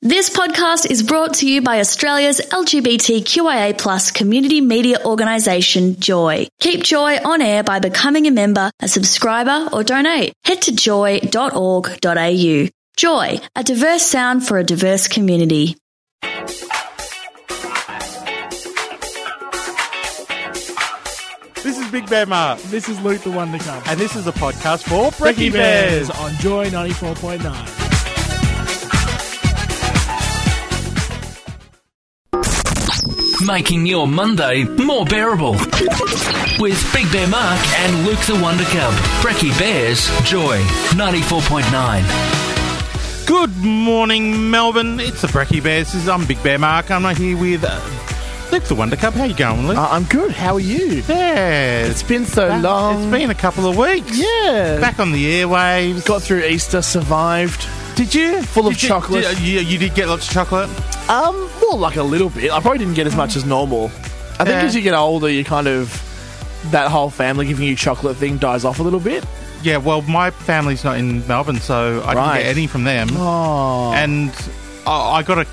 This podcast is brought to you by Australia's LGBTQIA+ community media organisation, Joy. Keep Joy on air by becoming a member, a subscriber or donate. Head to joy.org.au. Joy, a diverse sound for a diverse community. This is Big Bear Mark. This is Luke the Wonder Cub. And this is a podcast for Brekkie Brekkie Bears. Bears on Joy 94.9. Making your Monday more bearable. With Big Bear Mark and Luke the Wonder Cub. Brekkie Bears, Joy 94.9. Good morning, Melbourne. It's the Brekkie Bears. I'm Big Bear Mark. I'm here with Luke the Wonder Cub. How you going, Luke? I'm good. How are you? Yeah. It's been so long. It's been a couple of weeks. Yeah. Back on the airwaves. Got through Easter, survived. Did you? Full of chocolate. You did get lots of chocolate? More like a little bit. I probably didn't get as much as normal. I think as you get older, you kind of... That whole family giving you chocolate thing dies off a little bit. Yeah, well, my family's not in Melbourne, so I didn't get any from them. Oh. And I got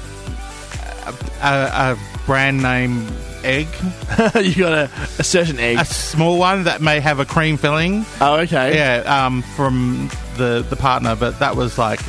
a brand name egg. You got a certain egg. A small one that may have a cream filling. Oh, okay. Yeah, from the partner, but that was like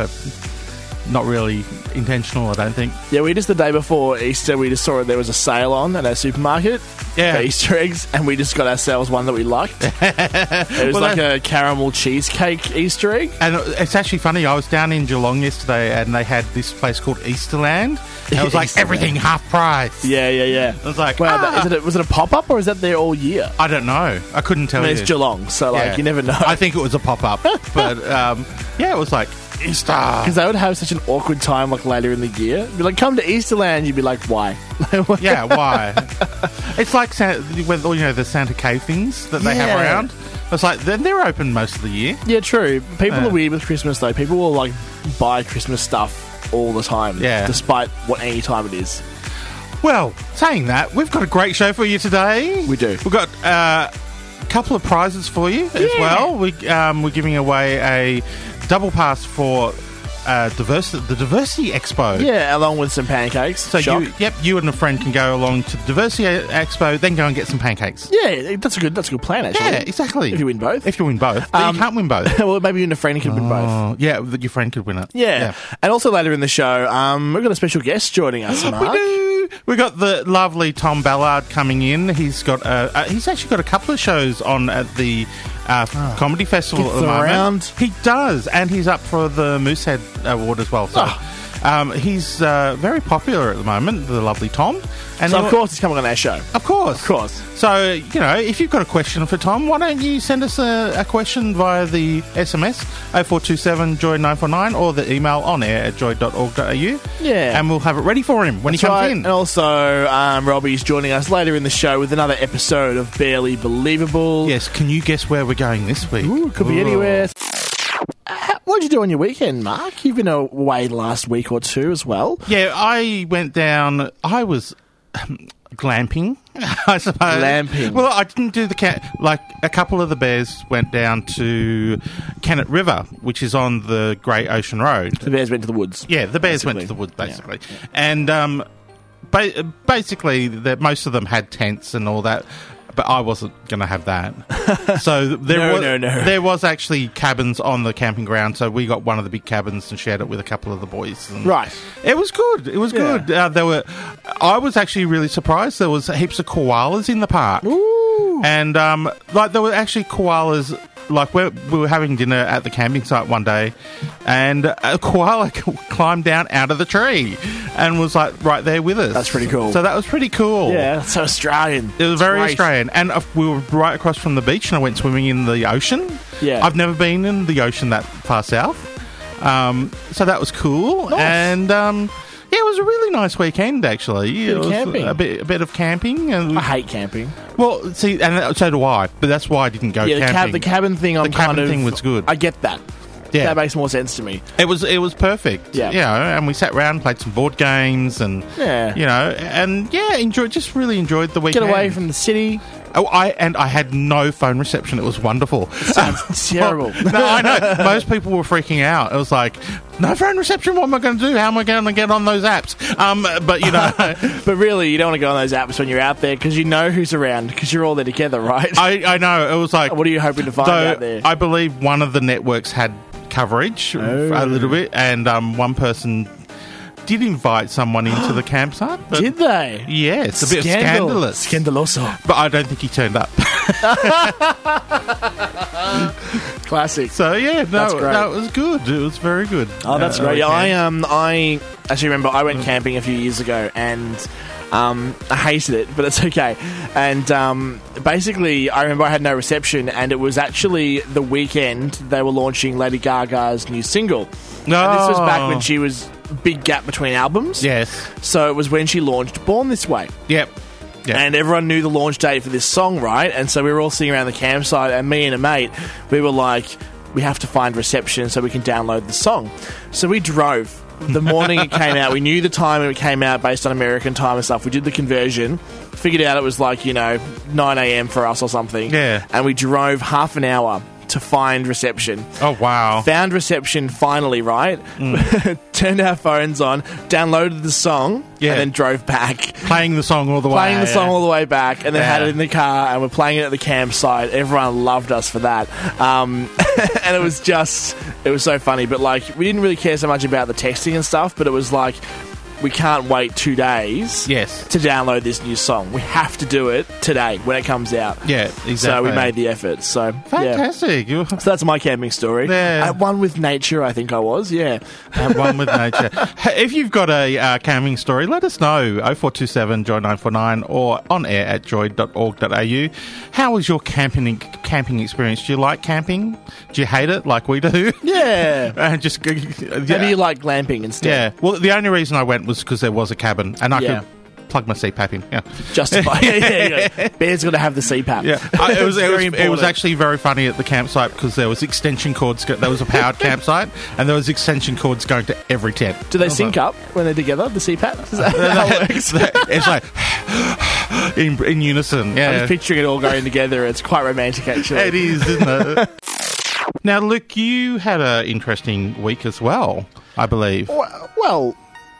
not really intentional, I don't think. Yeah, we just the day before Easter, we just saw there was a sale on at our supermarket for Easter eggs, and we just got ourselves one that we liked. It was a caramel cheesecake Easter egg. And it's actually funny, I was down in Geelong yesterday and they had this place called Easterland. And it was like everything half price. Yeah. I was like, wow, was it a pop-up or is that there all year? I don't know. I couldn't tell you. It's Geelong, so you never know. I think it was a pop-up. But it was like Easter. Because they would have such an awkward time later in the year. Be like, come to Easterland, you'd be like, why? Yeah, why? It's like with all the Santa Cave things that they have around. It's like they're open most of the year. Yeah, true. People are weird with Christmas though. People will buy Christmas stuff all the time. Yeah. Despite any time it is. Well, saying that, we've got a great show for you today. We do. We've got a couple of prizes for you as well. We're giving away a double pass for the Diversity Expo. Yeah, along with some pancakes. So you and a friend can go along to the Diversity Expo, then go and get some pancakes. Yeah, that's a good plan actually. Yeah, exactly. If you win both. But you can't win both. Well, maybe you and a friend can win both. Yeah, your friend could win it. Yeah. And also later in the show, we've got a special guest joining us, Mark. We do. We got the lovely Tom Ballard coming in. He's got he's actually got a couple of shows on at the Comedy Festival at the moment. He does, and he's up for the Moosehead Award as well. So he's very popular at the moment, the lovely Tom. And so of course he's coming on our show. Of course. So, if you've got a question for Tom, why don't you send us a question via the SMS 0427 Joy 949 or the email on air at joy.org.au. Yeah. And we'll have it ready for him when he comes in. And also, Robbie's joining us later in the show with another episode of Barely Believable. Yes, can you guess where we're going this week? Ooh, could be anywhere. What did you do on your weekend, Mark? You've been away the last week or two as well. Yeah, I went down. I was glamping, I suppose. Glamping. Well, I didn't do a couple of the bears went down to Kennet River, which is on the Great Ocean Road. The bears went to the woods. Yeah, the bears went to the woods, basically. Yeah. And basically, most of them had tents and all that. But I wasn't going to have that. So there was actually cabins on the camping ground. So we got one of the big cabins and shared it with a couple of the boys. And right. It was good. It was good. I was actually really surprised. There was heaps of koalas in the park. Ooh. And there were actually koalas. We were having dinner at the camping site one day, and a koala climbed down out of the tree and was right there with us. That's pretty cool. So that was pretty cool. Yeah, that's so Australian. It was very Australian. And we were right across from the beach, and I went swimming in the ocean. Yeah. I've never been in the ocean that far south. So that was cool. Nice. And it was a really nice weekend, actually. It was camping. A bit of camping. And I hate camping. Well, see, and so do I. But that's why I didn't go camping. The cabin thing. The cabin thing was good. I get that. Yeah, that makes more sense to me. It was perfect. Yeah, and we sat around, played some board games, and really enjoyed the weekend. Get away from the city. I had no phone reception. It was wonderful. It sounds terrible. No, I know. Most people were freaking out. It was like, no phone reception. What am I going to do? How am I going to get on those apps? But you know, but really, you don't want to go on those apps when you're out there because you know who's around because you're all there together, right? I know. It was like, what are you hoping to find out there? I believe one of the networks had coverage a little bit, and one person did invite someone into the campsite. Did they? Yeah, it's a bit scandalous. Scandaloso. But I don't think he turned up. Classic. So yeah, that was good. It was very good. Oh, that's great. Yeah, I actually remember I went camping a few years ago and I hated it, but it's okay. And basically, I remember I had no reception, and it was actually the weekend they were launching Lady Gaga's new single. And this was back when she was big gap between albums. Yes. So it was when she launched Born This Way. Yep. And everyone knew the launch date for this song, right? And so we were all sitting around the campsite, and me and a mate, we were like, we have to find reception so we can download the song. So we drove. The morning it came out, we knew the time it came out based on American time and stuff. We did the conversion, figured out it was like, 9 a.m. for us or something. Yeah. And we drove half an hour to find reception. Oh, wow. Found reception finally, right? Turned our phones on, downloaded the song, and then drove back. Playing the song all the way. Playing the song all the way back, and then had it in the car, and we're playing it at the campsite. Everyone loved us for that. And it was so funny. But, we didn't really care so much about the texting and stuff, but it was like, we can't wait 2 days to download this new song. We have to do it today when it comes out. Yeah, exactly. So we made the effort. So fantastic. Yeah. So that's my camping story. Yeah. At one with nature, I think I was. Yeah. At one with nature. If you've got a camping story, let us know. 0427 Joy 949 or on air at joy.org.au. How was your camping experience? Do you like camping? Do you hate it like we do? Yeah. Maybe you like glamping instead. Yeah. Well, the only reason I went was because there was a cabin and I could plug my CPAP in. Yeah. Justify. Bear's got to have the CPAP. Yeah. It was actually very funny at the campsite because there was extension cords. There was a powered campsite and there was extension cords going to every tent. Do they sync up when they're together, the CPAP? Is that how it works? It's like in unison. Yeah. I'm just picturing it all going together. It's quite romantic, actually. It is, isn't it? Now, Luke, you had an interesting week as well, I believe. Well,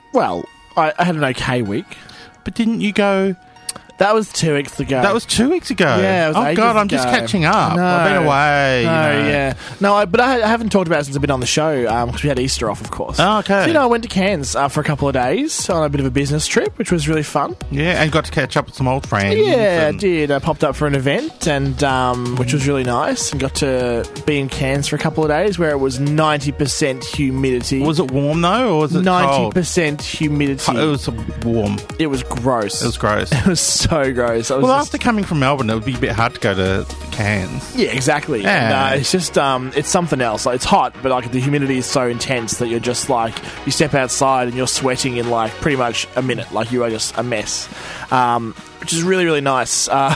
I had an okay week. But didn't you go... That was 2 weeks ago. That was 2 weeks ago? Yeah, it was Oh, God, I'm just catching up. I've been away. Yeah. No, but I haven't talked about it since I've been on the show, because we had Easter off, of course. Oh, okay. So, I went to Cairns for a couple of days on a bit of a business trip, which was really fun. Yeah, and got to catch up with some old friends. Yeah, I did. I popped up for an event, and which was really nice, and got to be in Cairns for a couple of days where it was 90% humidity. Was it warm, though, or was it 90% humidity. It was warm. It was gross. It was gross. It was so gross. After coming from Melbourne, it would be a bit hard to go to Cairns. Yeah, exactly. Yeah. And, it's just, it's something else. It's hot, but the humidity is so intense that you're just you step outside and you're sweating in pretty much a minute. You are just a mess, which is really, really nice. But,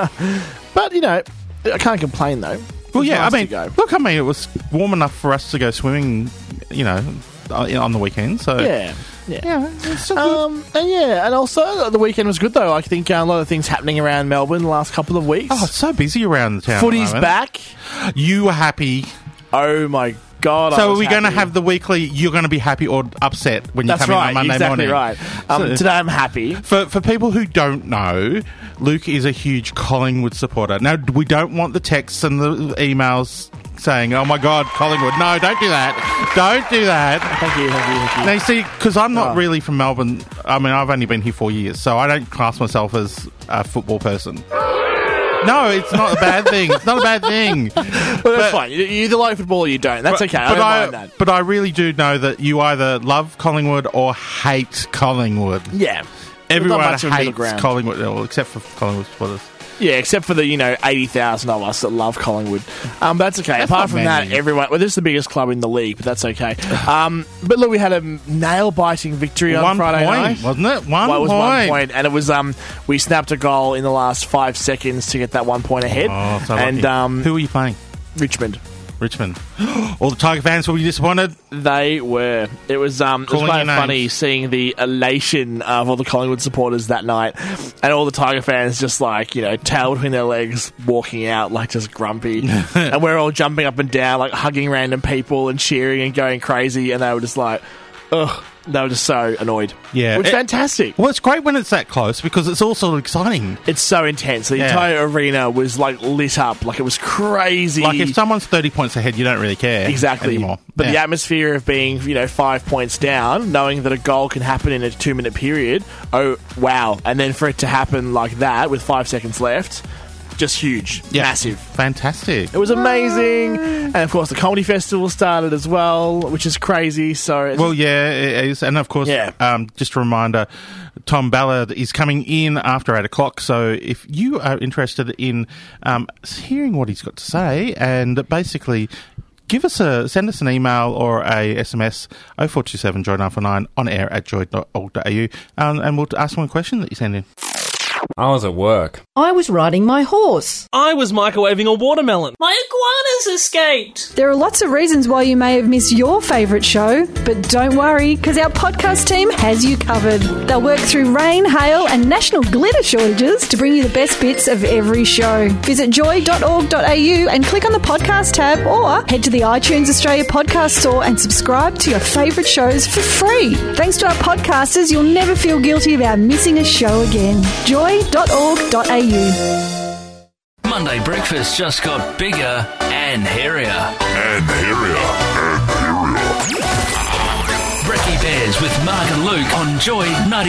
I can't complain though. Well, yeah, nice it was warm enough for us to go swimming, on the weekend, so... Yeah. Yeah, it's still good. And also the weekend was good though. I think a lot of things happening around Melbourne the last couple of weeks. Oh, it's so busy around the town. Footy's back. You were happy. Oh my God! So are we going to have the weekly? You're going to be happy or upset when you come in on Monday morning. That's right. Today I'm happy. For people who don't know, Luke is a huge Collingwood supporter. Now we don't want the texts and the emails saying, "Oh my God, Collingwood!" No, don't do that. Don't do that. Thank you. Now you see, because I'm not really from Melbourne. I mean, I've only been here 4 years, so I don't class myself as a football person. No, it's not a bad thing. It's not a bad thing. Well, that's fine. You either like football or you don't. That's okay. I don't mind that. But I really do know that you either love Collingwood or hate Collingwood. Yeah. Everyone hates Collingwood, except for Collingwood supporters. Yeah, except for the 80,000 of us that love Collingwood. But that's okay. Apart from that, everyone... Well, this is the biggest club in the league, but that's okay. But look, we had a nail-biting victory on Friday night. Wasn't it? It was 1 point. And it was... we snapped a goal in the last 5 seconds to get that 1 point ahead. Oh, so lucky. And who were you playing? Richmond. Richmond. All the Tiger fans will be disappointed. They were. It was quite funny seeing the elation of all the Collingwood supporters that night, and all the Tiger fans just like, tail between their legs, walking out like just grumpy, and we're all jumping up and down, like hugging random people and cheering and going crazy, and they were just like, ugh. They were just so annoyed. Yeah. Which is fantastic. Well, it's great when it's that close because it's also exciting. It's so intense. The entire arena was like lit up. Like it was crazy. Like if someone's 30 points ahead, you don't really care. Exactly. Anymore. But the atmosphere of being, 5 points down, knowing that a goal can happen in a 2-minute period, oh, wow. And then for it to happen like that with 5 seconds left... just huge. Yeah. Massive. Fantastic. It was amazing. And, of course, the Comedy Festival started as well, which is crazy. So, it is. And, of course, just a reminder, Tom Ballard is coming in after 8 o'clock. So if you are interested in hearing what he's got to say and basically... send us an email or a SMS 0427 Joy 949 on air at joy.org.au and we'll ask one question that you send in. I was at work. I was riding my horse. I was microwaving a watermelon. My iguanas escaped. There are lots of reasons why you may have missed your favourite show, but don't worry, because our podcast team has you covered. They'll work through rain, hail and national glitter shortages to bring you the best bits of every show. Visit joy.org.au and click on the podcast tab or head to the iTunes Australia podcast store and subscribe to your favourite shows for free. Thanks to our podcasters, you'll never feel guilty about missing a show again. joy.org.au. Monday breakfast just got bigger and hairier. Brekkie Bears with Mark and Luke on Joy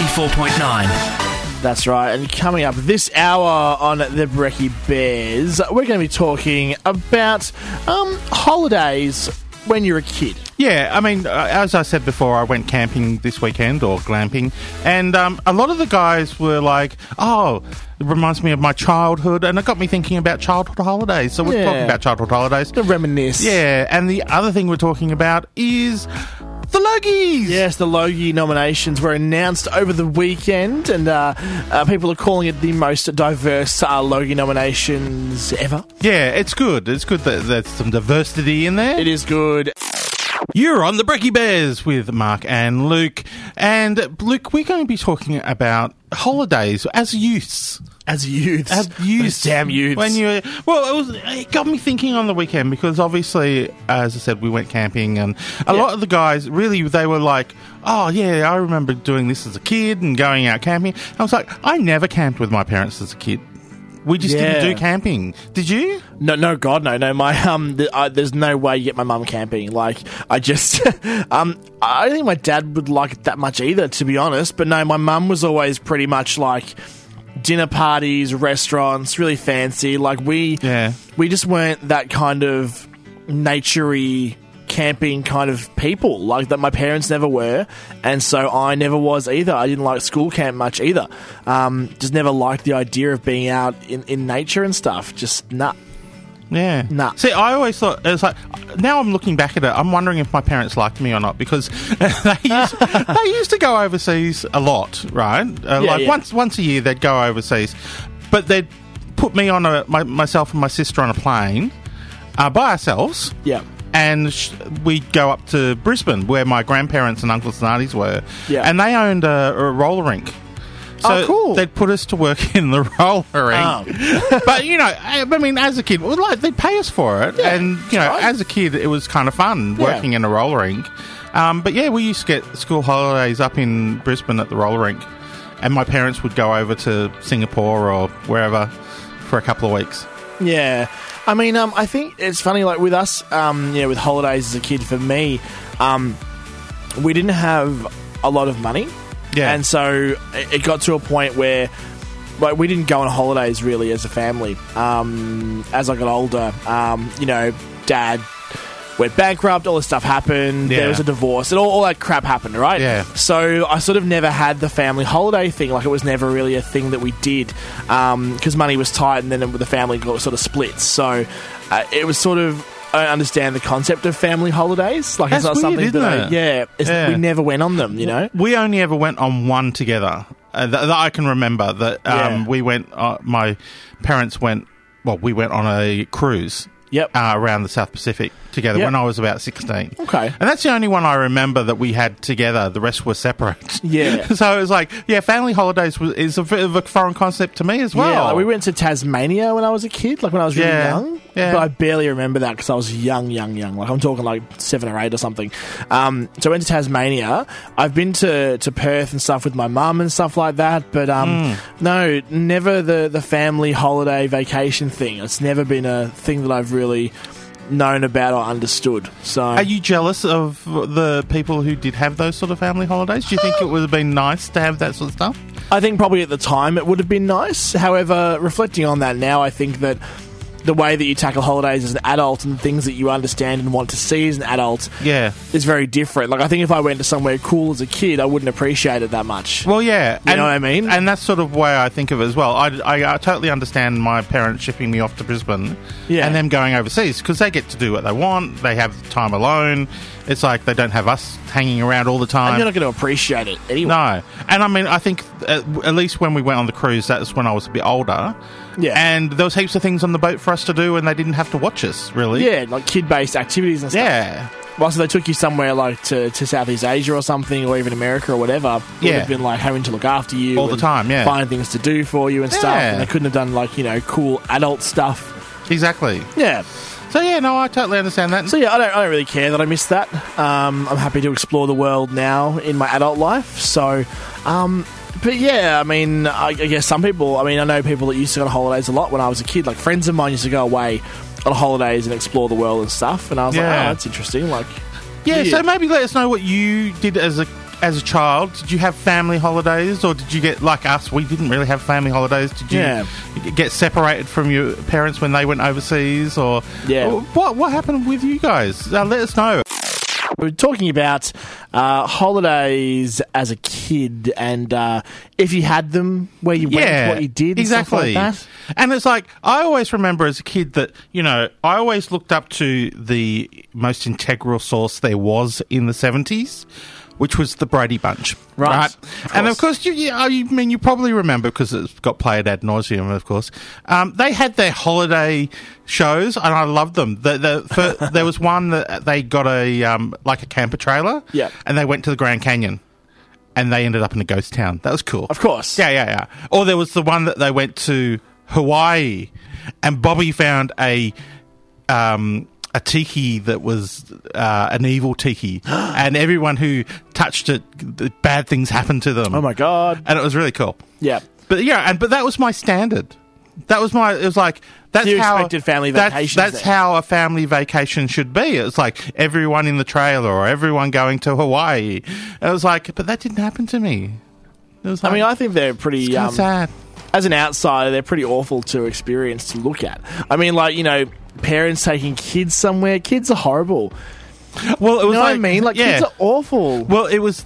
94.9. That's right. And coming up this hour on the Brekkie Bears, we're going to be talking about holidays when you're a kid. Yeah, I mean, as I said before, I went camping this weekend, or glamping, and a lot of the guys were like, oh, it reminds me of my childhood, and it got me thinking about childhood holidays. So we're talking about childhood holidays. To reminisce. Yeah, and the other thing we're talking about is... the Logies! Yes, the Logie nominations were announced over the weekend, and people are calling it the most diverse Logie nominations ever. Yeah, it's good. It's good that there's some diversity in there. It is good. You're on the Brekkie Bears with Mark and Luke. And, Luke, we're going to be talking about holidays as youths. As youths. Those damn youths. It got me thinking on the weekend because obviously, as I said, we went camping and a lot of the guys, really, they were like, oh, yeah, I remember doing this as a kid and going out camping. I was like, I never camped with my parents as a kid. We just didn't do camping. Did you? No, God, no. My there's no way you get my mum camping. Like, I just, I don't think my dad would like it that much either, to be honest. But no, my mum was always pretty much like dinner parties, restaurants, really fancy. Like we just weren't that kind of naturey camping kind of people, like that my parents never were, and so I never was either. I didn't like school camp much either. Just never liked the idea of being out in nature and stuff. Just nah. Yeah. Nah. See, I always thought, it was like, now I'm looking back at it, I'm wondering if my parents liked me or not, because they used to go overseas a lot, right? Once a year they'd go overseas, but they'd put me on myself and my sister on a plane by ourselves. Yeah. And we'd go up to Brisbane, where my grandparents and uncles and aunties were. Yeah. And they owned a roller rink. So cool. They'd put us to work in the roller rink. But, I mean, as a kid, they'd pay us for it. Yeah, and, as a kid, it was kind of fun working in a roller rink. But, we used to get school holidays up in Brisbane at the roller rink. And my parents would go over to Singapore or wherever for a couple of weeks. Yeah. I mean, I think it's funny, like with us, with holidays as a kid, for me, we didn't have a lot of money. Yeah. And so it got to a point where we didn't go on holidays really as a family. As I got older, Dad went bankrupt, all this stuff happened, there was a divorce, and all that crap happened, right? Yeah. So I sort of never had the family holiday thing, like it was never really a thing that we did, because money was tight, and then the family got sort of split. So it was sort of, I don't understand the concept of family holidays. Like, that's it's not weird, something that we never went on them, We only ever went on one together that I can remember. That we went, my parents went, we went on a cruise. around the South Pacific together when I was about 16. Okay. And that's the only one I remember that we had together. The rest were separate. Yeah. So it was like, family holidays is a bit of a foreign concept to me as well. Yeah, like we went to Tasmania when I was a kid, like when I was really young. Yeah. But I barely remember that because I was young. Like I'm talking like 7 or 8 or something. So I went to Tasmania. I've been to Perth and stuff with my mum and stuff like that. But no, never the family holiday vacation thing. It's never been a thing that I've really known about or understood. So, are you jealous of the people who did have those sort of family holidays? Do you think it would have been nice to have that sort of stuff? I think probably at the time it would have been nice. However, reflecting on that now, I think that the way that you tackle holidays as an adult and the things that you understand and want to see as an adult is very different. Like, I think if I went to somewhere cool as a kid, I wouldn't appreciate it that much. Well, yeah. You know what I mean? And that's sort of the way I think of it as well. I totally understand my parents shipping me off to Brisbane and them going overseas because they get to do what they want. They have time alone. It's like they don't have us hanging around all the time. And you're not going to appreciate it anyway. No. And I mean, I think at least when we went on the cruise, that's when I was a bit older. Yeah. And there was heaps of things on the boat for us to do and they didn't have to watch us, really. Yeah, like kid-based activities and stuff. Yeah. Well, so they took you somewhere like to Southeast Asia or something, or even America or whatever. Would have been like having to look after you all the time, find things to do for you and stuff. And they couldn't have done like, cool adult stuff. Exactly. Yeah. So yeah, no, I totally understand that. So yeah, I don't really care that I missed that. I'm happy to explore the world now in my adult life. So, but yeah, I mean, I guess some people. I mean, I know people that used to go on holidays a lot when I was a kid. Like friends of mine used to go away on holidays and explore the world and stuff. And I was like, oh, that's interesting. Like, so maybe let us know what you did as a child. Did you have family holidays, or did you get like us? We didn't really have family holidays. Did you get separated from your parents when they went overseas, or what happened with you guys? Let us know. We're talking about holidays as a kid, and if you had them, where you went, what you did, exactly. And stuff like that. And it's like, I always remember as a kid that, I always looked up to the most integral source there was in the 70s, which was the Brady Bunch. Right? And of course, you probably remember, because it's got played ad nauseum, of course. They had their holiday shows, and I loved them. There was one that they got a camper trailer, and they went to the Grand Canyon, and they ended up in a ghost town. That was cool. Of course. Yeah. Or there was the one that they went to Hawaii, and Bobby found a tiki that was an evil tiki, and everyone who touched it, bad things happened to them. Oh my god! And it was really cool. Yeah, but that was my standard. It was like, that's you how expected family vacations. That's how a family vacation should be. It was like everyone in the trailer or everyone going to Hawaii. It was like, but that didn't happen to me. It was like, I mean, I think they're pretty sad. As an outsider, they're pretty awful to experience, to look at. I mean, like, parents taking kids somewhere. Kids are horrible. Well, it was what I mean? Like, kids are awful. Well, it was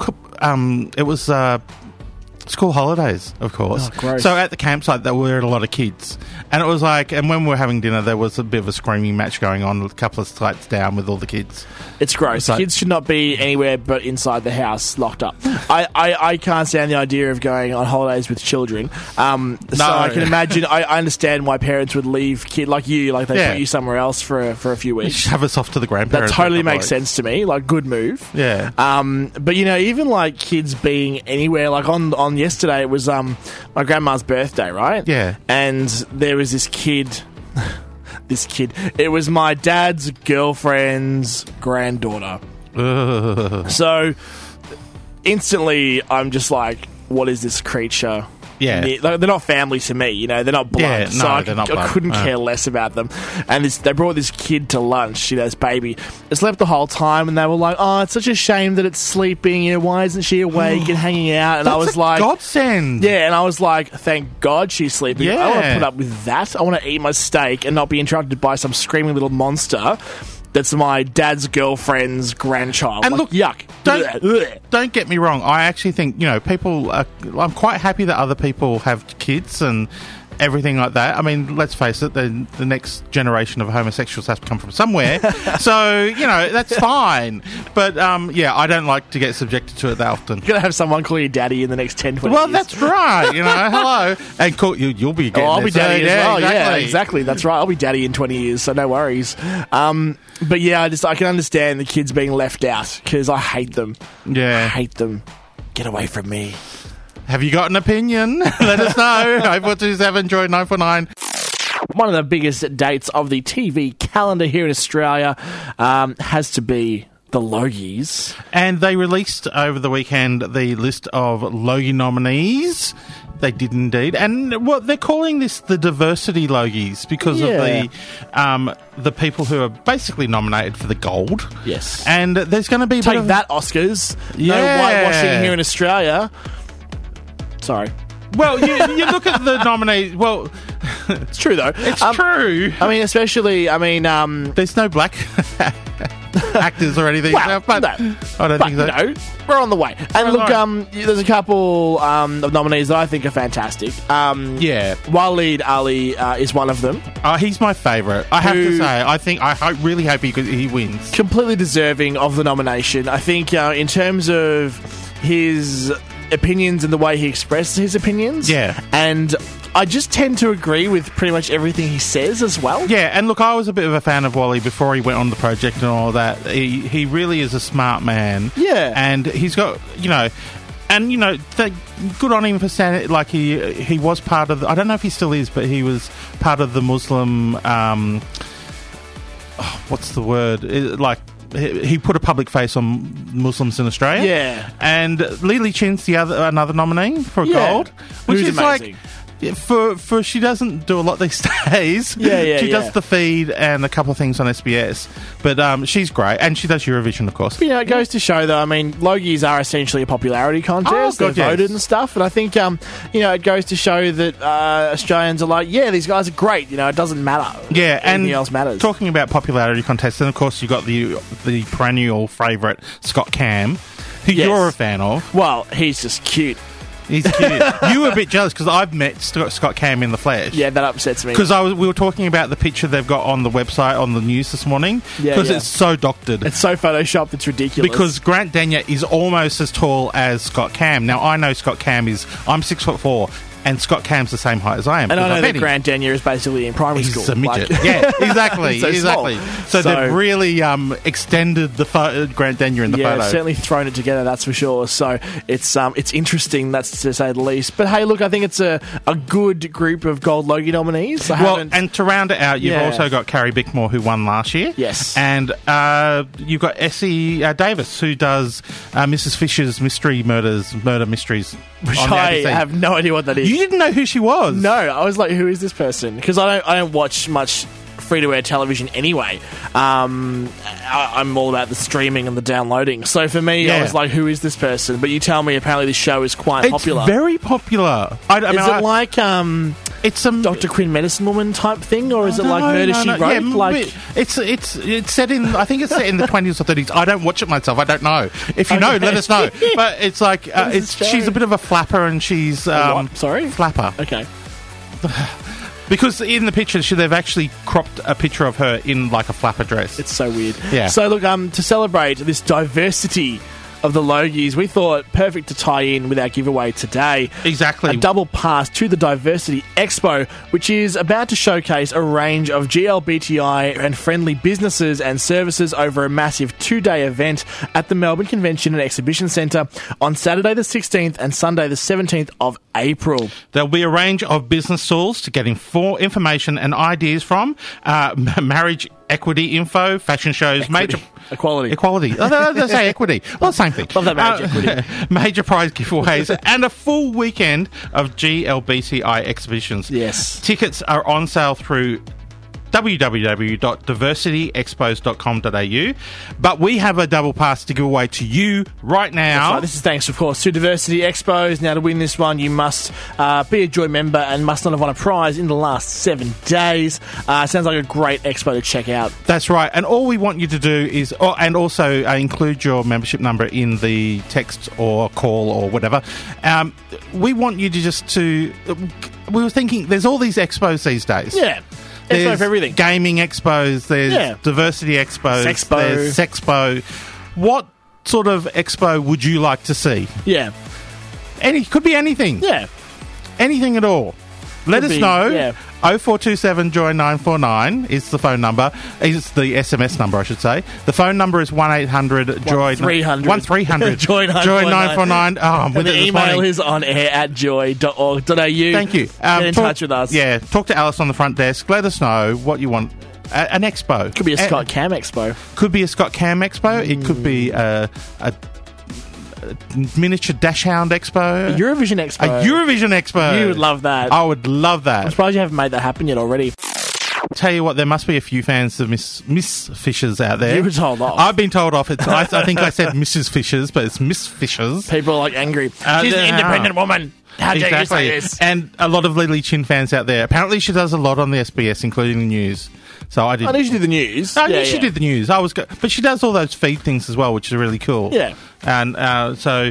school holidays, of course. Oh, gross. So at the campsite, there were a lot of kids. And it was like, and when we were having dinner, there was a bit of a screaming match going on, a couple of sites down with all the kids. It's gross. Kids should not be anywhere but inside the house, locked up. I can't stand the idea of going on holidays with children. So I can imagine, I understand why parents would leave kid like you, like they put you somewhere else for a few weeks. Shove us off to the grandparents. That totally makes sense to me. Like, good move. Yeah. But even like kids being anywhere, like on yesterday, it was my grandma's birthday, right? Yeah. And there was this kid. It was my dad's girlfriend's granddaughter. So instantly, I'm just like, what is this creature? Yeah. They're not family to me, they're not blood. Yeah, no, they're not blood. I couldn't care less about them. And they brought this kid to lunch, this baby. It slept the whole time, and they were like, oh, it's such a shame that it's sleeping, why isn't she awake and hanging out? And I was like, godsend. Yeah, and I was like, thank God she's sleeping. Yeah. I don't want to put up with that. I want to eat my steak and not be interrupted by some screaming little monster that's my dad's girlfriend's grandchild. And look, yuck. Don't get me wrong. I actually think, people I'm quite happy that other people have kids and everything like that. I mean, let's face it, the next generation of homosexuals has to come from somewhere. So, that's fine. But, I don't like to get subjected to it that often. You're going to have someone call you daddy in the next 10, 20 well, years. that's right. Hello. And you'll be getting I'll be daddy as well. Exactly. Yeah, exactly. That's right. I'll be daddy in 20 years, so no worries. But yeah, I can understand the kids being left out because I hate them. Yeah. I hate them. Get away from me. Have you got an opinion? Let us know. 0427 Joy 949. One of the biggest dates of the TV calendar here in Australia has to be the Logies. And they released over the weekend the list of Logie nominees. They did indeed. And they're calling this the diversity Logies because of the people who are basically nominated for the gold. Yes. And there's going to be... Take that, Oscars. Yeah. No whitewashing here in Australia. Sorry. Well, you look at the nominees... Well... It's true, though. It's true. I mean, especially... there's no black... actors or anything. Well, but no. I don't think so. No, we're on the way. And look, there's a couple of nominees that I think are fantastic. Waleed Ali is one of them. He's my favourite. I have to say, I really hope he wins. Completely deserving of the nomination. I think in terms of his opinions and the way he expresses his opinions. Yeah. And I just tend to agree with pretty much everything he says as well. Yeah, and look, I was a bit of a fan of Wally before he went on the project and all that. He really is a smart man. Yeah. And he's got, good on him for saying, like, he was part of, I don't know if he still is, but he was part of the Muslim, what's the word? He put a public face on Muslims in Australia. Yeah. And Lily Chin's another nominee for gold. Which Who's is amazing. like... For she doesn't do a lot these days. She does the feed and a couple of things on SBS, but she's great, and she does Eurovision, of course. But, it goes to show, though. I mean, Logies are essentially a popularity contest. They're voted and stuff, and I think it goes to show that Australians are like, yeah, these guys are great. It doesn't matter. Yeah, anything else matters. Talking about popularity contests, and of course you've got the perennial favourite Scott Cam, who you're a fan of. Well, he's just cute. He's cute. You were a bit jealous because I've met Scott Cam in the flesh. Yeah, that upsets me. Because we were talking about the picture they've got on the website, on the news this morning. Because it's so doctored. It's so photoshopped, it's ridiculous. Because Grant Denyer is almost as tall as Scott Cam. Now, I know Scott Cam I'm 6'4", and Scott Cam's the same height as I am. And I know that Grant Denyer is basically in primary school. He's a midget. Yeah, exactly. so exactly. So they've really extended the Grant Denyer in the photo. Yeah, certainly thrown it together, that's for sure. So it's interesting, that's to say the least. But hey, look, I think it's a good group of Gold Logie nominees. And to round it out, you've also got Carrie Bickmore, who won last year. Yes. And you've got Essie Davis, who does Mrs. Fisher's murder mysteries. Which I have no idea what that is. You didn't know who she was? No, I was like, who is this person? Because I don't watch much free-to-air television anyway. I'm all about the streaming and the downloading. So for me, I was like, who is this person? But you tell me apparently this show is quite popular. It's very popular. It's some Dr. Quinn Medicine Woman type thing, or is it like Murder She Wrote? Yeah, it's set in. I think it's set in the 20s or 30s. I don't watch it myself. I don't know. If you know, let us know. But it's like she's a bit of a flapper, and she's Sorry, flapper. Okay. Because in the picture, they've actually cropped a picture of her in like a flapper dress. It's so weird. Yeah. So look, to celebrate this diversity of the Logies, we thought perfect to tie in with our giveaway today. Exactly. A double pass to the Diversity Expo, which is about to showcase a range of GLBTI and friendly businesses and services over a massive 2-day event at the Melbourne Convention and Exhibition Centre on Saturday the 16th and Sunday the 17th of April. There'll be a range of business tools to get information and ideas from, marriage equity info, fashion shows, Equality. They say equity. Well, same thing. Love that marriage equity. Major prize giveaways and a full weekend of GLBTI exhibitions. Yes. Tickets are on sale through www.diversityexpos.com.au. But we have a double pass to give away to you right now. That's right. This is thanks, of course, to Diversity Expos. Now, to win this one, you must be a Joy member and must not have won a prize in the last 7 days. Sounds like a great expo to check out. That's right. And all we want you to do is, and also include your membership number in the text or call or whatever. We want you to we were thinking, there's all these expos these days. Yeah. There's Expo for everything. Gaming expos, there's diversity expos, Sexpo. there's Sexpo. What sort of expo would you like to see? Yeah. Could be anything. Yeah. Anything at all. Let us know. Yeah. 0427 Joy 949 is the phone number. Is the SMS number, I should say. The phone number is 1800 Joy 1300 1300 Joy 949. Oh, I'm with And it the this email morning. is onair@joy.org.au. Thank you. Get in touch with us. Yeah, talk to Alice on the front desk. Let us know what you want. An expo. Could be a Scott Cam Expo. Could be a Scott Cam Expo. It could be a miniature Dash Hound Expo. A Eurovision Expo. A Eurovision Expo. You would love that. I would love that. I'm surprised you haven't made that happen yet already. Tell you what, there must be a few fans of Miss Fishers out there. You were told off. I've been told off. I think I said Mrs. Fishers, but it's Miss Fishers. People are like angry. She's an independent woman. How dare you say this? And a lot of Lily Chin fans out there. Apparently, she does a lot on the SBS, including the news. So I did. I knew she did the news. I knew she did the news. But she does all those feed things as well, which is really cool. Yeah. And so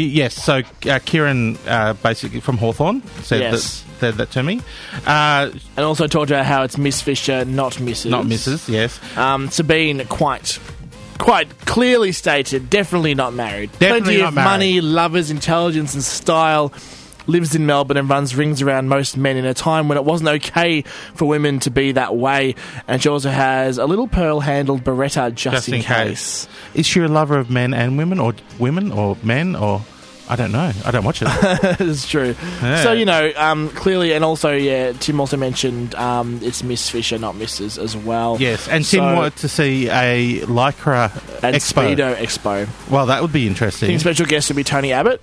Kieran, basically from Hawthorn, said that to me. And also talked about how it's Miss Fisher, not Mrs. Not Mrs. Yes. Sabine quite clearly stated, definitely not married. Definitely Plenty not of married. money, lovers, intelligence and style. Lives in Melbourne and runs rings around most men in a time when it wasn't okay for women to be that way. And she also has a little pearl-handled Beretta just in case. Is she a lover of men and women or men or... I don't know. I don't watch it. It's true. Yeah. So, clearly, and also, Tim also mentioned it's Miss Fisher, not Mrs. as well. Yes, and Tim wanted to see a Lycra and Expo. Speedo Expo. Well, that would be interesting. Think special guest would be Tony Abbott?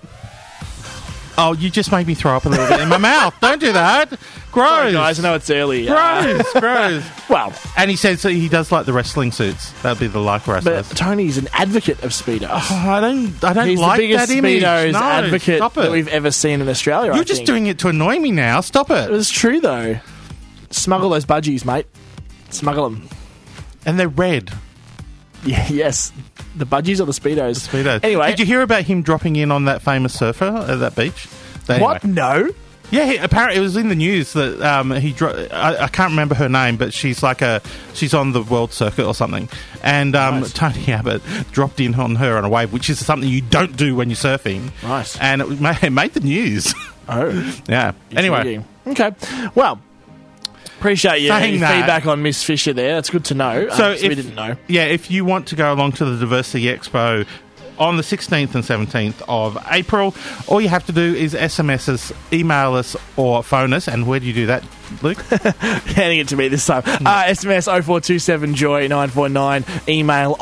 Oh, you just made me throw up a little bit in my mouth. Don't do that. Gross. Sorry, guys, I know it's early. Gross. Well, and he says that he does like the wrestling suits. That would be the Lycra wrestlers. But Tony's an advocate of Speedos. Oh, I don't He's like the biggest that image. Speedos No, advocate stop it. that we've ever seen in Australia. You're just doing it to annoy me now. Stop it. It's true, though. Smuggle those budgies, mate. Smuggle them. And they're red. Yeah, yes. The budgies or the Speedos? The Speedos. Anyway. Did you hear about him dropping in on that famous surfer at that beach? What? No. Yeah, apparently it was in the news that I can't remember her name, but she's on the world circuit or something. And Nice. Tony Abbott dropped in on her on a wave, which is something you don't do when you're surfing. Nice. And it made the news. Oh. Yeah. Anyway. Okay. Well, appreciate your Saying that- feedback on Miss Fisher there. That's good to know. So we didn't know. Yeah, if you want to go along to the Diversity Expo on the 16th and 17th of April, all you have to do is SMS us, email us, or phone us. And where do you do that, Luke? Handing it to me this time. SMS 0427 Joy 949. Email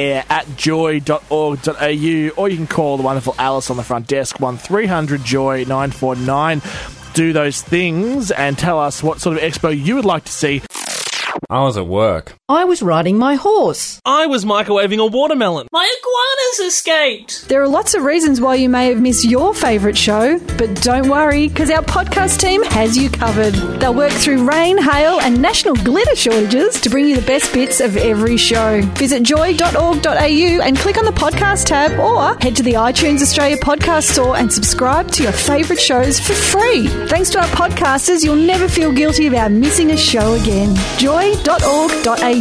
onair@joy.org.au. Or you can call the wonderful Alice on the front desk, 1300 Joy 949. Do those things and tell us what sort of expo you would like to see. I was at work. I was riding my horse. I was microwaving a watermelon. My iguanas escaped. There are lots of reasons why you may have missed your favourite show, but don't worry, because our podcast team has you covered. They'll work through rain, hail and national glitter shortages to bring you the best bits of every show. Visit joy.org.au and click on the podcast tab, or head to the iTunes Australia podcast store and subscribe to your favourite shows for free. Thanks to our podcasters, you'll never feel guilty about missing a show again. joy.org.au.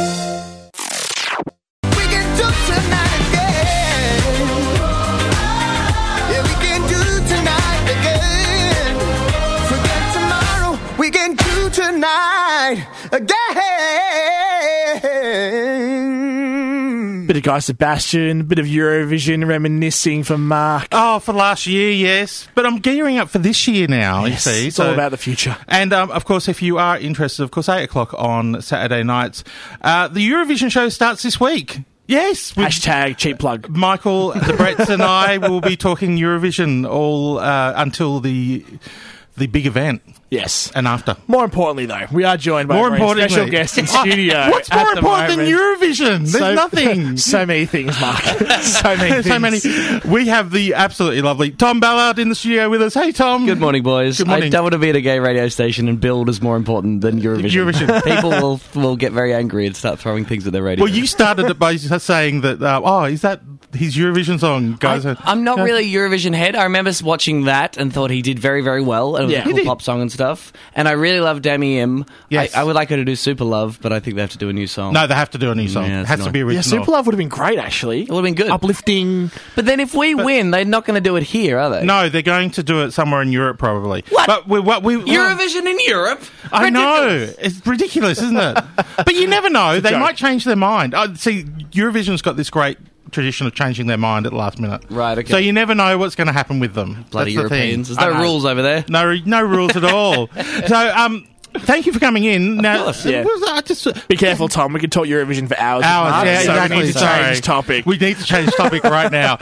Bit of Guy Sebastian, bit of Eurovision reminiscing for Mark. Oh, for last year, yes. But I'm gearing up for this year now, Yes, you see. it's all about the future. And, of course, if you are interested, of course, 8 o'clock on Saturday nights, the Eurovision show starts this week. Yes. with Hashtag cheap plug. Michael, the Bretts and I will be talking Eurovision all until the big event. Yes. And after. More importantly, though, we are joined by More a very importantly, special guest in studio. What's more important than Eurovision? There's nothing. So many things, Mark. So many things. So many. We have the absolutely lovely Tom Ballard in the studio with us. Hey, Tom. Good morning, boys. Good morning. I don't want to be at a gay radio station and build is more important than Eurovision. People will get very angry and start throwing things at their radio. Well, you started it by saying that, is that his Eurovision song, guys. I'm not really a Eurovision head. I remember watching that and thought he did very, very well. And it was a cool pop song and stuff. And I really love Demi M. Yes. I would like her to do Super Love, but I think they have to do a new song. No, they have to do a new song. Yeah, it has to be original. Yeah, Super Love would have been great, actually. It would have been good. Uplifting. But then if we win, they're not going to do it here, are they? No, they're going to do it somewhere in Europe, probably. What? But Eurovision in Europe? I know. It's ridiculous, isn't it? But you never know. They might change their mind. See, Eurovision's got this great tradition of changing their mind at the last minute. Right, okay. So you never know what's going to happen with them. Bloody That's Europeans. The There's no rules over there. No rules at all. So, thank you for coming in. Now, course, yeah. Be careful, Tom. We could talk Eurovision for hours. Yeah, so exactly. we need to change topic. We need to change topic right now.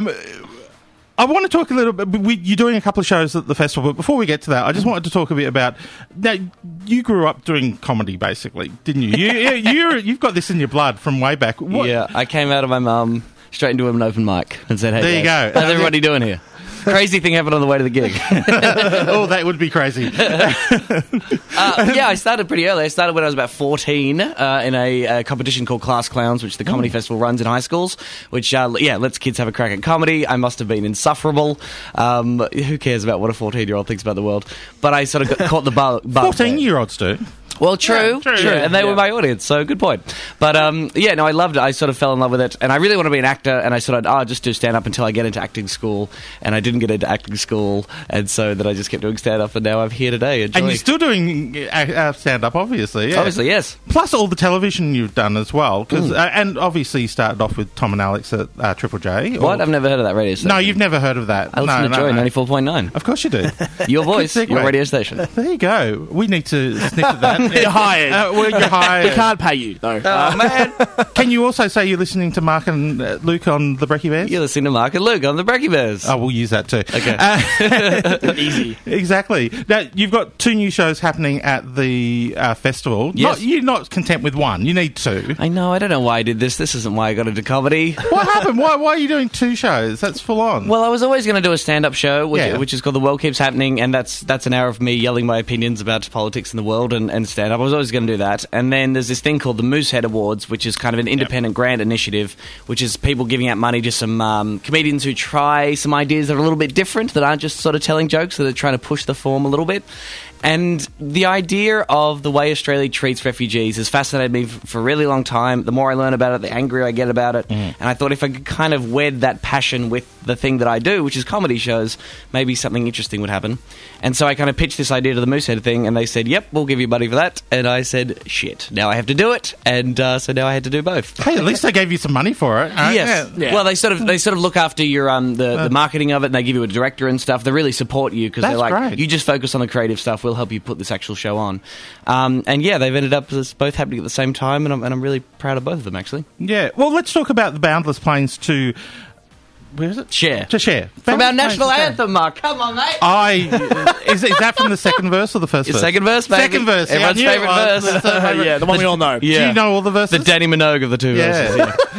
I want to talk a little bit. You're doing a couple of shows at the festival, but before we get to that, I just wanted to talk a bit about. Now, you grew up doing comedy, basically, didn't you? You've got this in your blood from way back. Yeah, I came out of my mum straight into an open mic and said, "Hey, there you guys, go. How's everybody doing here?" Crazy thing happened on the way to the gig. Oh, that would be crazy. Yeah, I started pretty early. I started when I was about 14 in a competition called Class Clowns, which the Comedy Festival runs in high schools, which, lets kids have a crack at comedy. I must have been insufferable. Who cares about what a 14-year-old thinks about the world? But I sort of caught the bug. 14-year-olds do. Well, true. Yeah, and they were my audience, so good point. But, I loved it. I sort of fell in love with it, and I really want to be an actor, and I sort of, I'll just do stand-up until I get into acting school, and I didn't get into acting school, and so then I just kept doing stand-up, and now I'm here today. And you're still doing stand-up, obviously. Yeah. Obviously, yes. Plus all the television you've done as well, and obviously you started off with Tom and Alex at Triple J. What? I've never heard of that radio station. No, you've never heard of that. I listen to Joy 94.9. Of course you do. Your voice, your radio station. There you go. We need to sniff at that. You're hired. You're hired. We can't pay you, though. Oh, man. Can you also say you're listening to Mark and Luke on the Brekkie Bears? You're listening to Mark and Luke on the Brekkie Bears. Oh, we'll use that too. Okay. Easy. Exactly. Now, you've got 2 new shows happening at the festival. Yes. You're not content with one. You need 2. I know. I don't know why I did this. This isn't why I got into comedy. What happened? Why are you doing 2 shows? That's full on. Well, I was always going to do a stand-up show, which is called The World Keeps Happening, and that's an hour of me yelling my opinions about politics in the world and stand-up. I was always going to do that. And then there's this thing called the Moosehead Awards, which is kind of an independent grant initiative, which is people giving out money to some comedians who try some ideas that are a little bit different, that aren't just sort of telling jokes, that are trying to push the form a little bit. And the idea of the way Australia treats refugees has fascinated me for a really long time. The more I learn about it, the angrier I get about it. And I thought if I could kind of wed that passion with the thing that I do, which is comedy shows, maybe something interesting would happen. And so I kind of pitched this idea to the Moosehead thing, and they said, yep, we'll give you money for that. And I said, shit, now I have to do it. And so now I had to do both. Hey, at least they gave you some money for it. Yes. Yeah. Well, they sort of look after your the marketing of it, and they give you a director and stuff. They really support you because they're like, great. You just focus on the creative stuff. We'll help you put this actual show on. And yeah, they've ended up as both happening at the same time, and I'm really proud of both of them, actually. Yeah. Well, let's talk about the Boundless Plains to... Where is it? Share. To Share. From our national anthem, Mark. Come on, mate. Is that from the second verse or the first verse? Second verse, baby. Second verse. Everyone's favourite verse. Yeah, the one we all know. Yeah. Do you know all the verses? The Danny Minogue of the 2 verses,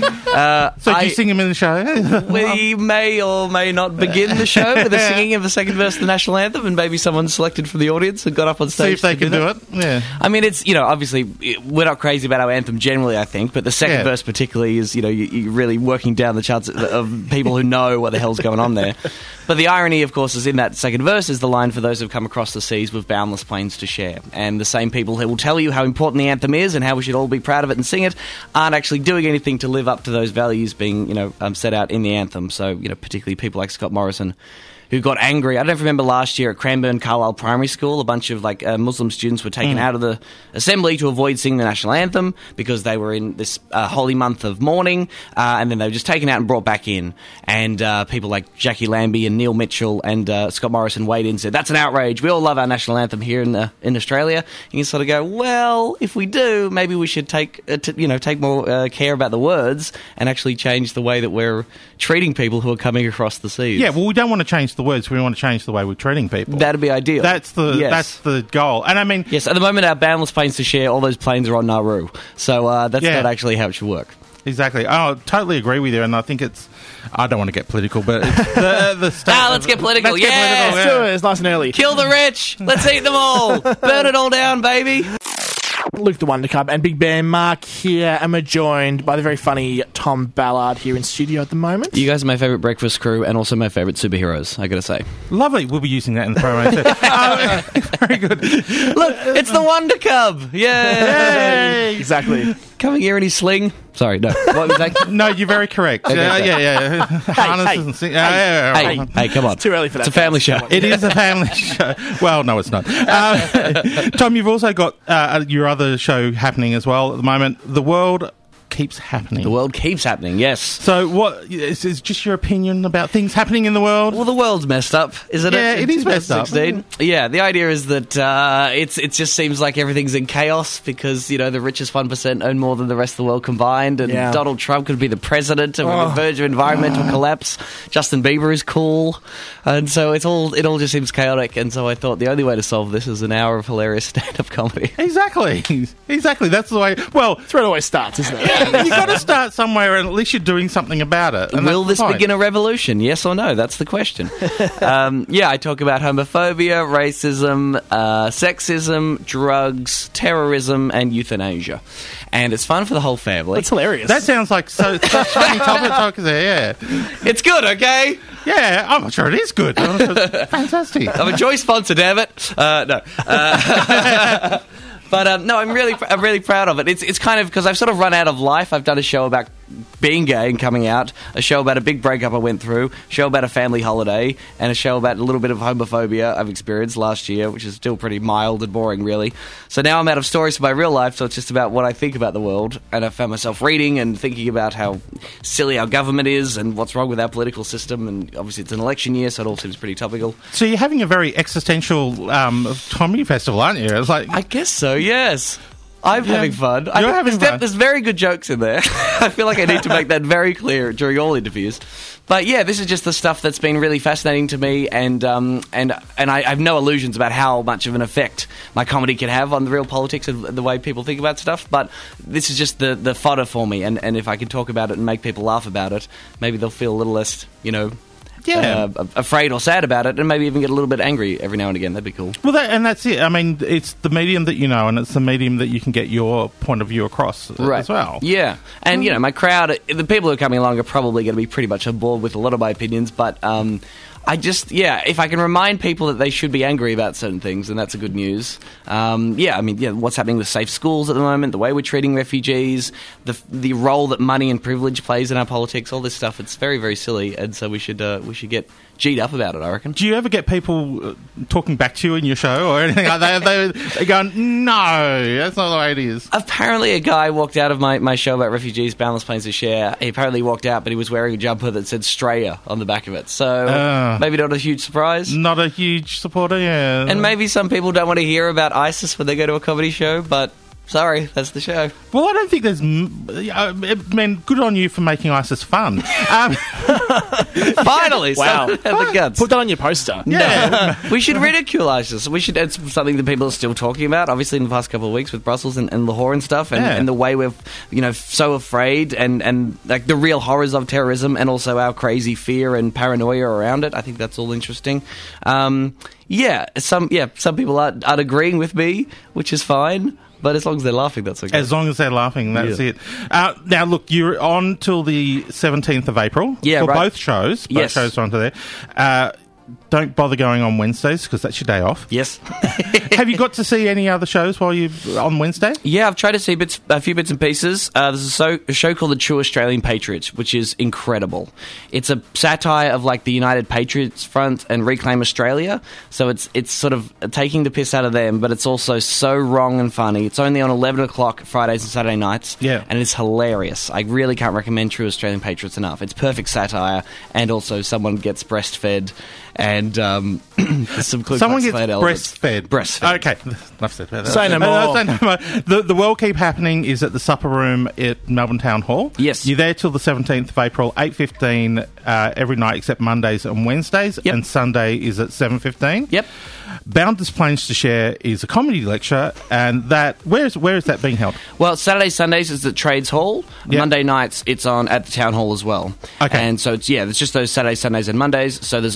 yeah. So do you sing them in the show? We may or may not begin the show with the singing of the second verse of the national anthem, and maybe someone selected from the audience and got up on stage. See if they can do it. Yeah. I mean, it's, obviously, we're not crazy about our anthem generally, I think, but the second verse particularly is, you're really working down the charts of people who know what the hell's going on there. But the irony, of course, is in that second verse is the line, for those who've come across the seas with boundless plains to share. And the same people who will tell you how important the anthem is and how we should all be proud of it and sing it aren't actually doing anything to live up to those values being, set out in the anthem. So, particularly people like Scott Morrison, who got angry. I don't remember last year at Cranbourne Carlisle Primary School, a bunch of Muslim students were taken out of the assembly to avoid singing the national anthem because they were in this holy month of mourning, and then they were just taken out and brought back in. And people like Jackie Lambie and Neil Mitchell and Scott Morrison weighed in and said, that's an outrage. We all love our national anthem here in Australia. And you sort of go, well, if we do, maybe we should take more care about the words and actually change the way that we're treating people who are coming across the seas. Yeah, well, we don't want to change the words. We want to change the way we're treating people. That'd be ideal. That's the goal. And I mean... Yes, at the moment, our boundless plains to share, all those planes are on Nauru. So that's not actually how it should work. Exactly. I totally agree with you, and I think it's... I don't want to get political, but it's the state... let's get political. Let's do it. It's nice and early. Kill the rich. Let's eat them all. Burn it all down, baby. Luke the Wonder Cub and Big Bear Mark here, and we're joined by the very funny Tom Ballard here in studio at the moment. You guys are my favourite breakfast crew and also my favourite superheroes, I gotta say. Lovely. We'll be using that in the promo too. Very good. Look, it's the Wonder Cub! Yay! Exactly. Coming here in his sling. Sorry, no. What was that? No, you're very correct. Yeah. Hey, come on. It's too early for that. It's a family show. It is a family show. Well, no, it's not. Tom, you've also got your other show happening as well at the moment. The World Keeps Happening. The world keeps happening, yes. So what is just your opinion about things happening in the world? Well, the world's messed up, isn't it? Yeah, it is messed up. Yeah, the idea is that it just seems like everything's in chaos because, the richest 1% own more than the rest of the world combined, and Donald Trump could be the president, and we're on the verge of environmental collapse. Justin Bieber is cool, and so it all just seems chaotic, and so I thought the only way to solve this is an hour of hilarious stand-up comedy. Exactly. That's the way. Well, that's where it always starts, isn't it? You've got to start somewhere, and at least you're doing something about it. Will this begin a revolution? Yes or no? That's the question. I talk about homophobia, racism, sexism, drugs, terrorism, and euthanasia. And it's fun for the whole family. That's hilarious. That sounds like such funny topics there, It's good, okay? Yeah, I'm sure it is good. Fantastic. I'm a Joy sponsor, damn it. No. But no, I'm really proud of it. It's kind of because I've sort of run out of life. I've done a show about being gay and coming out, a show about a big breakup I went through, a show about a family holiday, and a show about a little bit of homophobia I've experienced last year, which is still pretty mild and boring, really. So now I'm out of stories for my real life, so it's just about what I think about the world, and I found myself reading and thinking about how silly our government is and what's wrong with our political system, and obviously it's an election year, so it all seems pretty topical. So you're having a very existential comedy festival, aren't you? It's like, I guess so, yes. I'm having fun. You're having fun. There's very good jokes in there. I feel like I need to make that very clear during all interviews. But yeah, this is just the stuff that's been really fascinating to me, and I have no illusions about how much of an effect my comedy can have on the real politics and the way people think about stuff. But this is just the fodder for me, and if I can talk about it and make people laugh about it, maybe they'll feel a little less, afraid or sad about it, and maybe even get a little bit angry every now and again. That'd be cool. Well, that's it. I mean, it's the medium that you know, and it's the medium that you can get your point of view across as well. Yeah, and my crowd, the people who are coming along are probably going to be pretty much on board with a lot of my opinions, but if I can remind people that they should be angry about certain things, then that's a good news. What's happening with safe schools at the moment, the way we're treating refugees, the role that money and privilege plays in our politics, all this stuff, it's very, very silly, and so we should get G'd up about it, I reckon. Do you ever get people talking back to you in your show or anything like that? They're going, no, that's not the way it is. Apparently a guy walked out of my show about refugees, Boundless Planes to Share. He apparently walked out, but he was wearing a jumper that said Straya on the back of it. So maybe not a huge surprise. Not a huge supporter, yeah. And maybe some people don't want to hear about ISIS when they go to a comedy show, but sorry, that's the show. Well, I don't think there's... good on you for making ISIS fun. Finally, wow. Have the guts. Put that on your poster. Yeah. No, we should ridicule ISIS. It's something that people are still talking about, obviously, in the past couple of weeks with Brussels and Lahore and stuff, and the way we're, so afraid, and like the real horrors of terrorism, and also our crazy fear and paranoia around it. I think that's all interesting. Some people aren't agreeing with me, which is fine. But as long as they're laughing, that's okay. As long as they're laughing, that's it. Now, look, you're on till the 17th of April for both shows. Both shows are onto there. Don't bother going on Wednesdays because that's your day off. Yes. Have you got to see any other shows while you're on Wednesday? Yeah, I've tried to see a few bits and pieces. There's a show called The True Australian Patriots, which is incredible. It's a satire of like the United Patriots Front and Reclaim Australia. So it's sort of taking the piss out of them, but it's also so wrong and funny. It's only on 11 o'clock Fridays and Saturday nights. Yeah. And it's hilarious. I really can't recommend True Australian Patriots enough. It's perfect satire, and also someone gets breastfed. And there's some someone gets breastfed. Okay, enough said about that. Say no more. The World Keep Happening is at the Supper Room at Melbourne Town Hall. Yes. You're there till the 17th of April, 8:15 every night except Mondays and Wednesdays, and Sunday is at 7:15. Yep. Boundless Planes to Share is a comedy lecture, and where is that being held? Well, Saturdays, Sundays is at Trades Hall. Yep. Monday nights it's on at the Town Hall as well. Okay. And so it's just those Saturdays, Sundays and Mondays, so there's only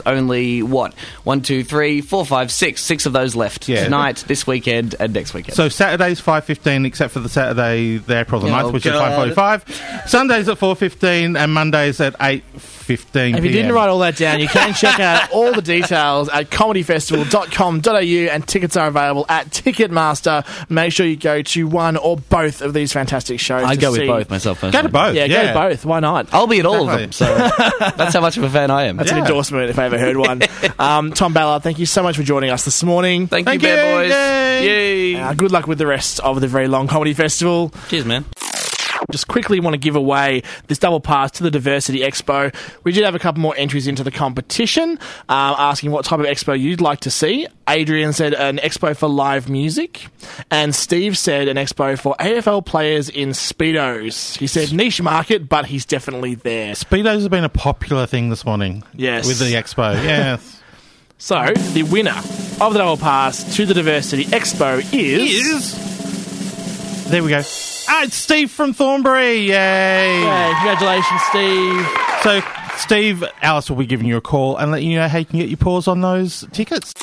only, 1, 2, 3, 4, 5, 6 of those left. Yeah. Tonight, this weekend, and next weekend. So Saturday's 5:15, except for the Saturday, the April the 9th, which is 5:45. Sundays at 4:15 and Mondays at 8:15. If you didn't write all that down, you can check out all the details at comedyfestival.com.au, and tickets are available at Ticketmaster. Make sure you go to one or both of these fantastic shows. I'd go with both myself. Go to both. Yeah, go to both. Why not? I'll be at all of them. So that's how much of a fan I am. That's an endorsement if I ever heard one. Tom Ballard, thank you so much for joining us this morning. Thank you, Bear Boys. Yay. Good luck with the rest of the very long comedy festival. Cheers, man. Just quickly want to give away this double pass to the Diversity Expo. We did have a couple more entries into the competition, asking what type of expo you'd like to see. Adrian said an expo for live music, and Steve said an expo for AFL players in Speedos. He said niche market, but he's definitely there. Speedos have been a popular thing this morning. Yes. With the expo, yes. So, the winner of the double pass to the Diversity Expo is... There we go. It's Steve from Thornbury. Yay. Yeah, congratulations, Steve. So, Steve, Alice will be giving you a call and letting you know how you can get your paws on those tickets.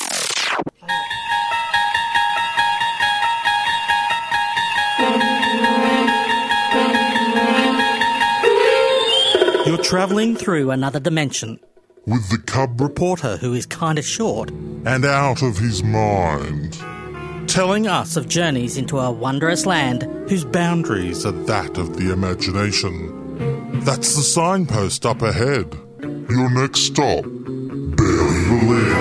You're travelling through another dimension. With the Cub reporter who is kind of short. And out of his mind. Telling us of journeys into a wondrous land whose boundaries are that of the imagination. That's the signpost up ahead. Your next stop, Barely Believe.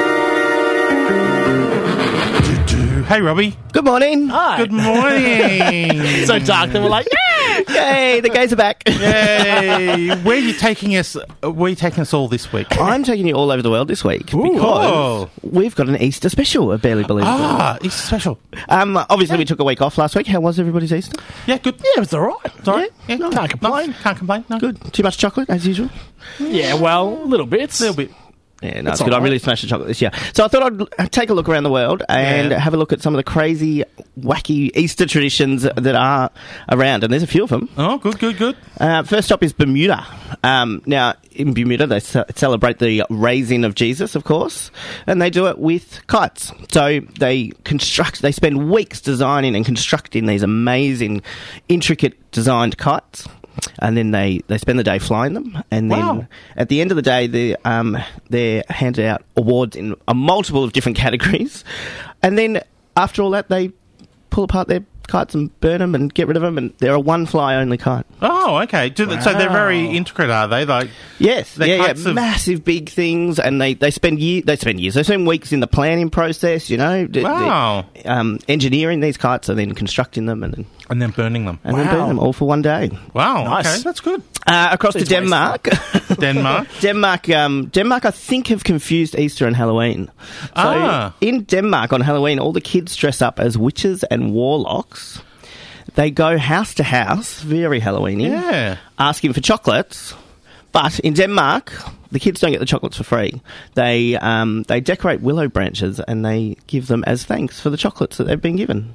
Hey, Robbie. Good morning. Hi. Good morning. So dark that we're like, yay, the gays are back. Yay. Where are you taking us? Where are you taking us all this week? I'm taking you all over the world this week because we've got an Easter special of Barely Believe. Easter special. Obviously, we took a week off last week. How was everybody's Easter? Yeah, good. Yeah, it was all right. It's all right. Yeah. No, can't complain. Can't complain. No. Good. Too much chocolate, as usual? Yeah, well, little bits. Little bit. Yeah, no, it's good. I really smashed the chocolate this year. So I thought I'd take a look around the world and have a look at some of the crazy, wacky Easter traditions that are around, and there's a few of them. Oh, good. First up is Bermuda. Now, in Bermuda, they celebrate the raising of Jesus, of course, and they do it with kites. So they spend weeks designing and constructing these amazing, intricate designed kites. And then they spend the day flying them, and then at the end of the day, they're handed out awards in a multiple of different categories. And then after all that, they pull apart their kites and burn them and get rid of them, and they're a one-fly-only kite. Oh, okay. So they're very intricate, are they? Like, yes, massive, big things, and they spend years. They spend weeks in the planning process. You know, engineering these kites and then constructing them and then burning them. And then burn them all for one day. Wow, nice. Okay, that's good. Across to Denmark. Denmark, I think, have confused Easter and Halloween. So in Denmark on Halloween, all the kids dress up as witches and warlocks. They go house to house, very Halloween-y, asking for chocolates. But in Denmark, the kids don't get the chocolates for free. They decorate willow branches and they give them as thanks for the chocolates that they've been given.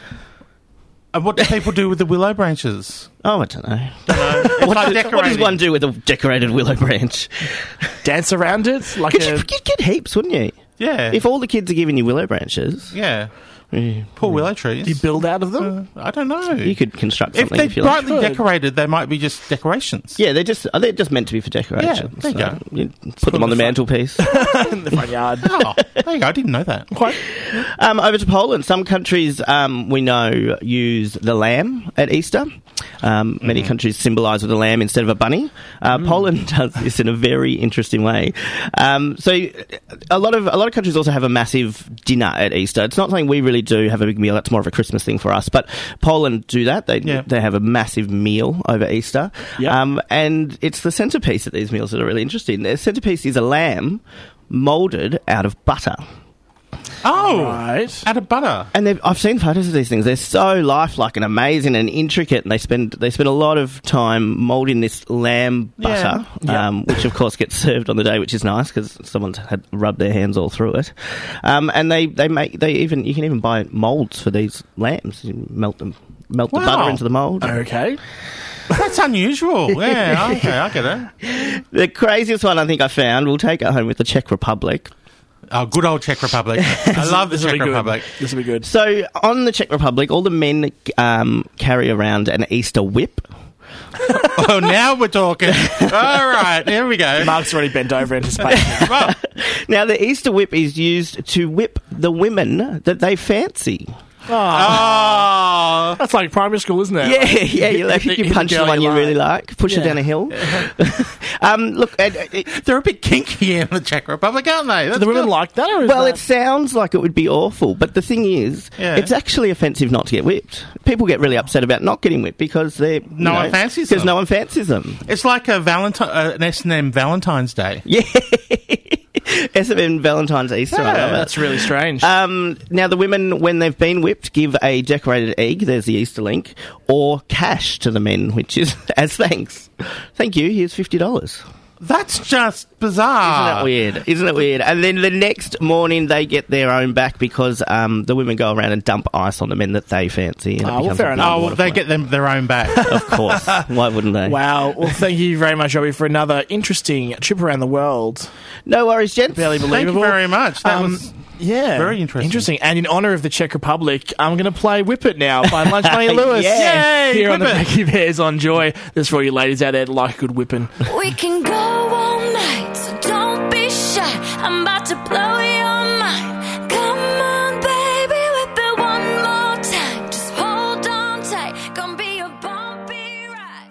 And what do people do with the willow branches? Oh, I don't know. What does one do with a decorated willow branch? Dance around it? You'd get heaps, wouldn't you? Yeah. If all the kids are giving you willow branches. Yeah. Poor willow trees. Do you build out of them? I don't know. You could construct something if they're brightly decorated, they might be just decorations. Yeah, they're just meant to be for decoration. Yeah, there you go. You put them on the mantelpiece. In the front yard. Oh, there you go. I didn't know that. Quite. Over to Poland. Some countries, we know, use the lamb at Easter. Many countries symbolise with a lamb instead of a bunny. Poland does this in a very interesting way. So a lot of countries also have a massive dinner at Easter. It's not something we really do, have a big meal. That's more of a Christmas thing for us. But Poland do that. They have a massive meal over Easter. Yep. And it's the centrepiece of these meals that are really interesting. Their centrepiece is a lamb moulded out of butter. Oh, right. Out of butter. And I've seen photos of these things. They're so lifelike and amazing and intricate, and they spend a lot of time moulding this lamb butter, which of course gets served on the day, which is nice because someone's had rubbed their hands all through it. And you can even buy moulds for these lambs. You melt the butter into the mould. Okay. That's unusual. Yeah, okay, I get it. The craziest one I think I found, we'll take it home with the Czech Republic. Oh, good old Czech Republic. I love the Czech Republic. This will be good. So, on the Czech Republic, all the men carry around an Easter whip. Oh, now we're talking. All right, here we go. Mark's already bent over anticipating. Well, now, the Easter whip is used to whip the women that they fancy. Oh. That's like primary school, isn't it? Yeah, you punch the one you really like, push her down a hill. Look, they're a bit kinky in the Czech Republic, aren't they? Do the women like that? Or it sounds like it would be awful, but the thing is, it's actually offensive not to get whipped. People get really upset about not getting whipped because no one fancies them. Because no one fancies them. It's like an S&M Valentine's Day. Yeah. S&M Valentine's Easter. Yeah, that's really strange. Now, the women, when they've been whipped, give a decorated egg, there's the Easter link, or cash to the men, which is as thanks. Thank you, here's $50. That's just bizarre. Isn't it weird? And then the next morning they get their own back because the women go around and dump ice on the men that they fancy. And fair enough. Oh, they get them their own back. Of course. Why wouldn't they? Wow. Well, thank you very much, Robbie, for another interesting trip around the world. No worries, gents. Barely believable. Thank you very much. That was... Yeah. Very interesting. And in honour of the Czech Republic, I'm going to play Whip It now by Lunch Money Lewis. Yay, Here on the Whip It. Becky Bears on Joy. This is for all you ladies out there that like a good whipping. We can go all night, so don't be shy. I'm about to blow your mind. Come on, baby, whip it one more time. Just hold on tight. Gonna be a bumpy ride.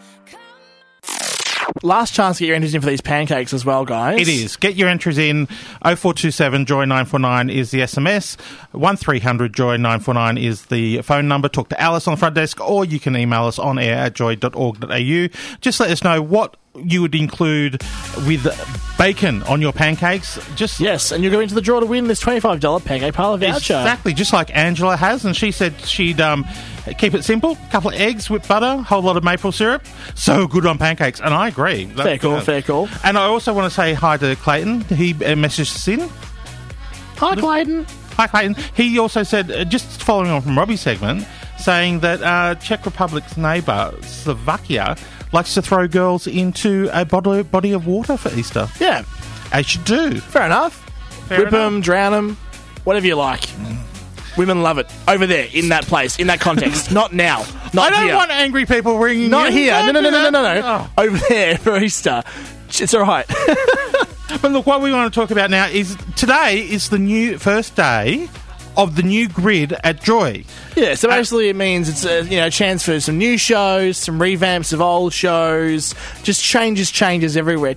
Last chance to get your entries in for these pancakes as well, guys. It is. Get your entries in. 0427 Joy 949 is the SMS. 1300 Joy 949 is the phone number. Talk to Alice on the front desk, or you can email us on air at joy.org.au. Just let us know what you would include with bacon on your pancakes. Yes, and you're going to the draw to win this $25 pancake parlour voucher. Exactly, just like Angela has, and she said she'd keep it simple. A couple of eggs, whipped butter, whole lot of maple syrup. So good on pancakes, and I agree. Fair call. And I also want to say hi to Clayton. He messaged us in. Hi, Clayton. Hi, Clayton. He also said, just following on from Robbie's segment, saying that Czech Republic's neighbour, Slovakia, likes to throw girls into a body of water for Easter. Yeah. As you do. Fair enough. Whip them, drown them, whatever you like. Women love it. Over there, in that place, in that context. Not now. Not I here. don't want angry people ringing Not in. here. No. Oh. Over there for Easter. It's all right. But look, what we want to talk about now is today is the first day of the new grid at Joy. Yeah, so basically it means it's a chance for some new shows, some revamps of old shows, just changes everywhere.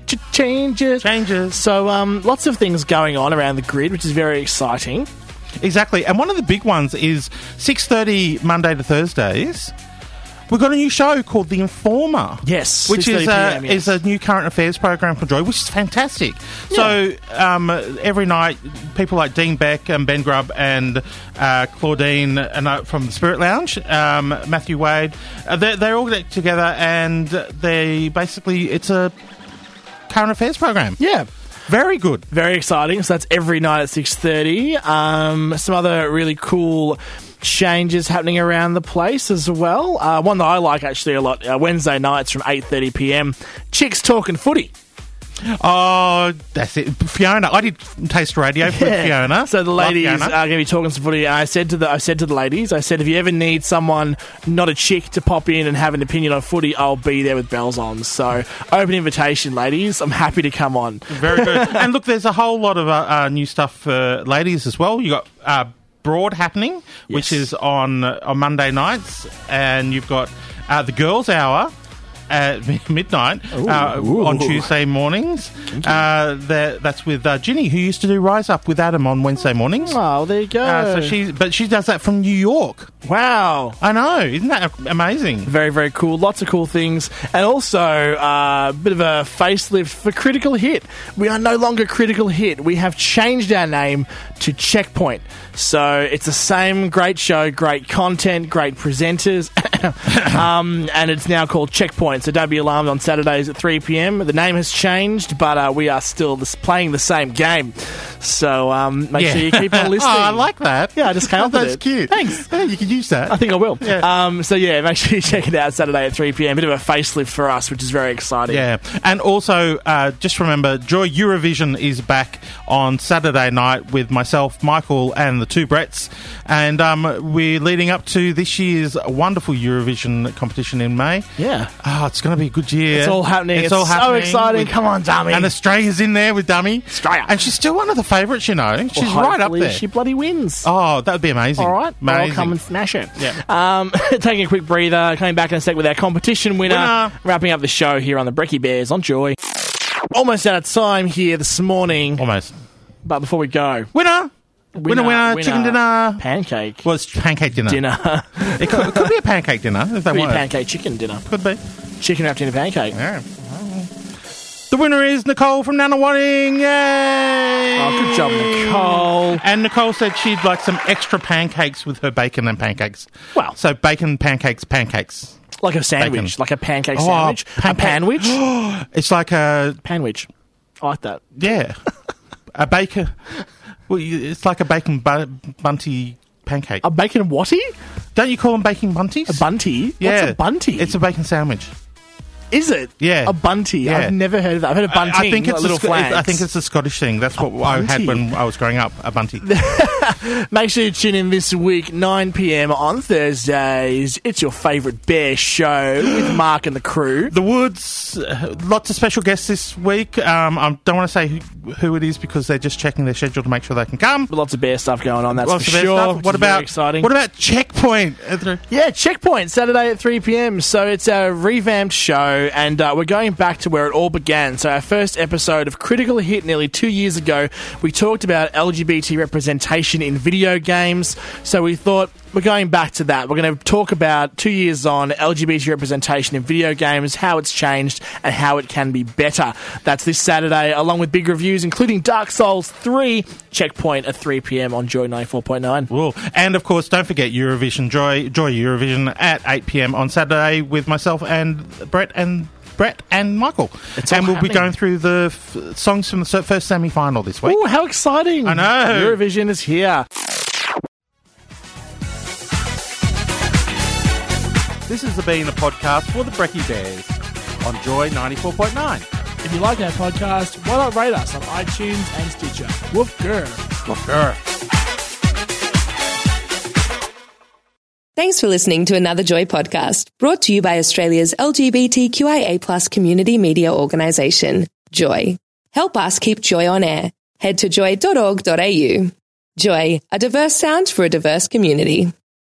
Changes. So lots of things going on around the grid, which is very exciting. Exactly, and one of the big ones is 6:30 Monday to Thursdays. We've got a new show called The Informer. Yes, which is PM, is a new current affairs program for Joy, which is fantastic. Yeah. So every night, people like Dean Beck and Ben Grubb and Claudine from the Spirit Lounge, Matthew Wade, they all get together and it's a current affairs program. Yeah. Very good. Very exciting. So that's every night at 6:30. Some other really cool changes happening around the place as well. One that I like actually a lot, Wednesday nights from 8:30 PM. Chicks Talking Footy. Oh, that's it. Fiona. I did taste radio for Fiona. So the ladies are going to be talking some footy. I said to the ladies, if you ever need someone, not a chick, to pop in and have an opinion on footy, I'll be there with bells on. So open invitation, ladies. I'm happy to come on. Very good. And look, there's a whole lot of new stuff for ladies as well. You got Broad happening, which is on Monday nights, and you've got the Girls' Hour at midnight on Tuesday mornings. That's with Ginny, who used to do Rise Up with Adam on Wednesday mornings. Oh, there you go. She does that from New York. Wow. I know. Isn't that amazing? Very, very cool. Lots of cool things. And also a bit of a facelift for Critical Hit. We are no longer Critical Hit. We have changed our name to Checkpoint. So it's the same great show, great content, great presenters, and it's now called Checkpoint. So don't be alarmed on Saturdays at 3 PM. The name has changed, but we are still playing the same game. So make sure you keep on listening. Oh, I like that. Yeah, I just came up with it. That's cute. Thanks. Yeah, you could use that. I think I will. Yeah. So make sure you check it out Saturday at 3 p.m. Bit of a facelift for us, which is very exciting. Yeah. And also, just remember, Joy Eurovision is back on Saturday night with myself, Michael, and the two Bretts. And we're leading up to this year's wonderful Eurovision competition in May. Yeah. Oh, it's going to be a good year. It's all happening. It's all happening. So exciting. Come on, Dummy. And Australia's in there with Dummy. Australia. And she's still one of the favourites, you know. She's right up there. She bloody wins. Oh, that would be amazing. All right. Amazing. I'll come and smash it. Yeah. Taking a quick breather. Coming back in a sec with our competition winner. Wrapping up the show here on the Brekkie Bears on Joy. Almost out of time here this morning. Almost. But before we go. Winner, chicken dinner. Pancake. Well, it's pancake dinner. It could be a pancake dinner. If Could be a pancake chicken dinner. Could be. Chicken wrapped in a pancake. Yeah. The winner is Nicole from Nunawading. Yay! Oh, good job, Nicole. And Nicole said she'd like some extra pancakes with her bacon and pancakes. Well. So bacon, pancakes. Like a sandwich. Bacon. Like a pancake sandwich. A panwich. It's like a... Panwich. I like that. Yeah. A bacon... Well, it's like a bacon bunty pancake. A bacon whatty? Don't you call them bacon bunties? A bunty? Yeah. What's a bunty? It's a bacon sandwich. Is it? Yeah. A bunty? Yeah. I've never heard of that. I've heard of bunting. I think it's little flags. I think it's a Scottish thing. That's what I had when I was growing up, a bunty. Make sure you tune in this week, 9 p.m. on Thursdays. It's your favourite Bear show with Mark and the crew. The Woods, lots of special guests this week. I don't want to say who it is because they're just checking their schedule to make sure they can come. Lots of Bear stuff going on, that's lots for of Bear sure. Stuff. What about exciting? What about Checkpoint? Yeah, Checkpoint, Saturday at 3 p.m. So it's a revamped show, and we're going back to where it all began. So our first episode of Critical Hit nearly 2 years ago, we talked about LGBT representation in video games. So we thought we're going back to that. We're going to talk about 2 years on LGBT representation in video games, how it's changed and how it can be better. That's this Saturday, along with big reviews, including Dark Souls 3, Checkpoint at 3 p.m. on Joy 94.9. Cool. And, of course, don't forget Eurovision, Joy Eurovision at 8 p.m. on Saturday with myself and Brett and Michael. And we'll be going through the songs from the first semi-final this week. Oh, how exciting. I know. Eurovision is here. This has been a podcast for the Brekkie Bears on Joy 94.9. If you like our podcast, why not rate us on iTunes and Stitcher? Woof grr. Woof grr. Thanks for listening to another Joy podcast, brought to you by Australia's LGBTQIA+ community media organisation, Joy. Help us keep Joy on air. Head to joy.org.au. Joy, a diverse sound for a diverse community.